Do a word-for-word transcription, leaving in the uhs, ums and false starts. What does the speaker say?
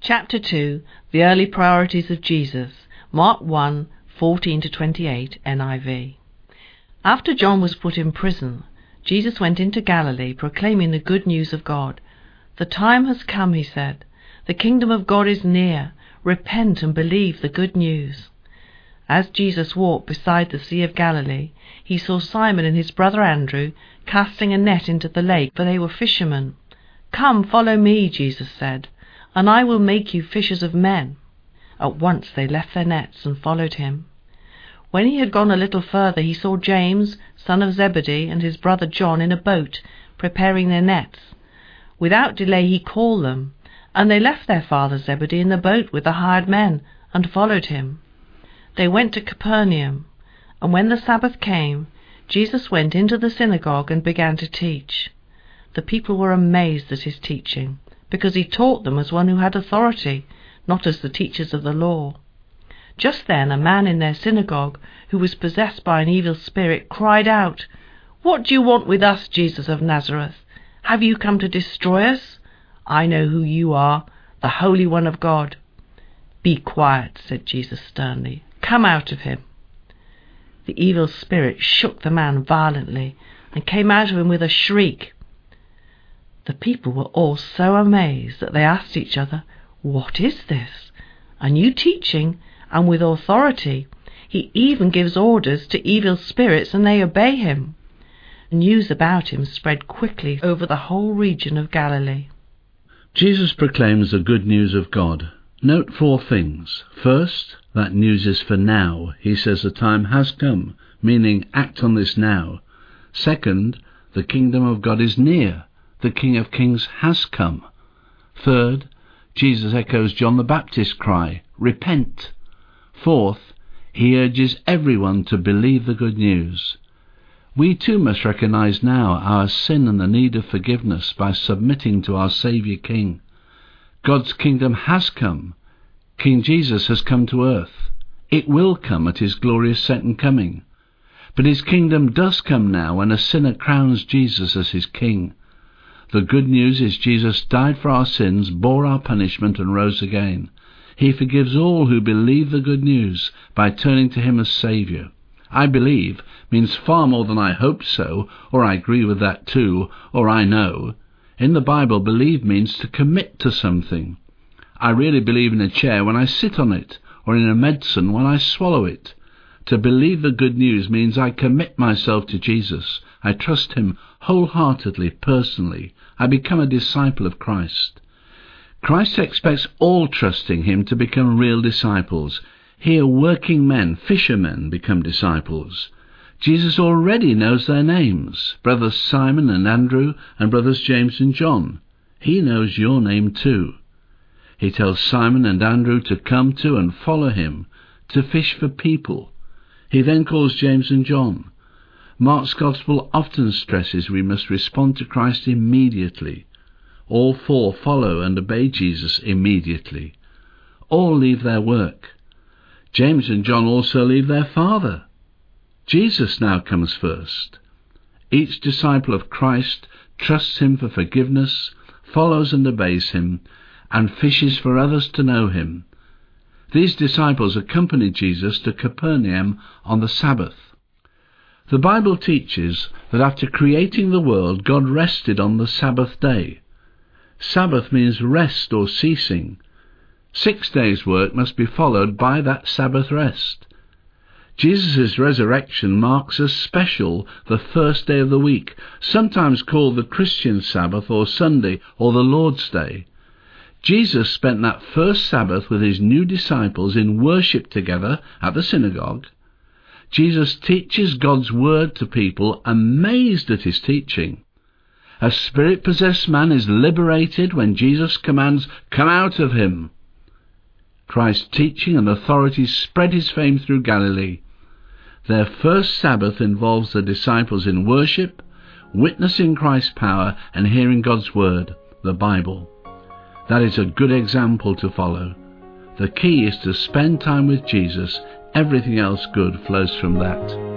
Chapter two. The Early Priorities of Jesus. Mark one, fourteen to twenty-eight, N I V. After John was put in prison, Jesus went into Galilee, proclaiming the good news of God. "The time has come," he said. "The kingdom of God is near. Repent and believe the good news." As Jesus walked beside the Sea of Galilee, he saw Simon and his brother Andrew casting a net into the lake, for they were fishermen. "Come, follow me," Jesus said, "and I will make you fishers of men." At once they left their nets and followed him. When he had gone a little further, he saw James, son of Zebedee, and his brother John in a boat, preparing their nets. Without delay he called them, and they left their father Zebedee in the boat with the hired men, and followed him. They went to Capernaum, and when the Sabbath came, Jesus went into the synagogue and began to teach. The people were amazed at his teaching, because he taught them as one who had authority, not as the teachers of the law. Just then a man in their synagogue, who was possessed by an evil spirit, cried out, "What do you want with us, Jesus of Nazareth? Have you come to destroy us? I know who you are, the Holy One of God." "Be quiet," said Jesus sternly. "Come out of him." The evil spirit shook the man violently and came out of him with a shriek. The people were all so amazed that they asked each other, "What is this? A new teaching, and with authority. He even gives orders to evil spirits, and they obey him." News about him spread quickly over the whole region of Galilee. Jesus proclaims the good news of God. Note four things. First, that news is for now. He says the time has come, meaning act on this now. Second, the kingdom of God is near. The King of Kings has come. Third, Jesus echoes John the Baptist's cry, "Repent." Fourth, he urges everyone to believe the good news. We too must recognize now our sin and the need of forgiveness by submitting to our Saviour King. God's kingdom has come. King Jesus has come to earth. It will come at his glorious second coming. But his kingdom does come now when a sinner crowns Jesus as his king. The good news is Jesus died for our sins, bore our punishment, and rose again. He forgives all who believe the good news by turning to him as Saviour. "I believe" means far more than "I hope so," or "I agree with that too," or "I know." In the Bible, believe means to commit to something. I really believe in a chair when I sit on it, or in a medicine when I swallow it. To believe the good news means I commit myself to Jesus. I trust him wholeheartedly, personally. I become a disciple of Christ. Christ expects all trusting him to become real disciples. Here working men, fishermen, become disciples. Jesus already knows their names, brothers Simon and Andrew and brothers James and John. He knows your name too. He tells Simon and Andrew to come to and follow him, to fish for people. He then calls James and John. Mark's Gospel often stresses we must respond to Christ immediately. All four follow and obey Jesus immediately. All leave their work. James and John also leave their father. Jesus now comes first. Each disciple of Christ trusts him for forgiveness, follows and obeys him, and fishes for others to know him. These disciples accompanied Jesus to Capernaum on the Sabbath. The Bible teaches that after creating the world, God rested on the Sabbath day. Sabbath means rest or ceasing. Six days' work must be followed by that Sabbath rest. Jesus' resurrection marks as special the first day of the week, sometimes called the Christian Sabbath or Sunday or the Lord's Day. Jesus spent that first Sabbath with his new disciples in worship together at the synagogue. Jesus teaches God's word to people amazed at his teaching. A spirit-possessed man is liberated when Jesus commands, "Come out of him." Christ's teaching and authority spread his fame through Galilee. Their first Sabbath involves the disciples in worship, witnessing Christ's power, and hearing God's word, the Bible. That is a good example to follow. The key is to spend time with Jesus. Everything else good flows from that.